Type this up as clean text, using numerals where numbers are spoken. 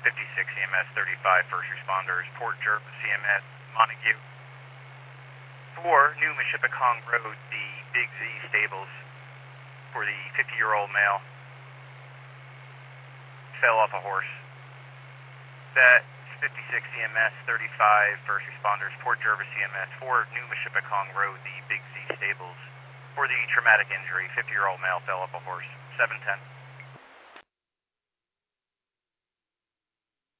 56 CMS 35 first responders, Port Jervis CMS Montague. For New Mashipacong Road, the Big Z stables for the 50-year-old male fell off a horse. That's 56 CMS 35 first responders, Port Jervis CMS for New Mashipacong Road, the Big Z stables for the traumatic injury, 50-year-old male fell off a horse, 710.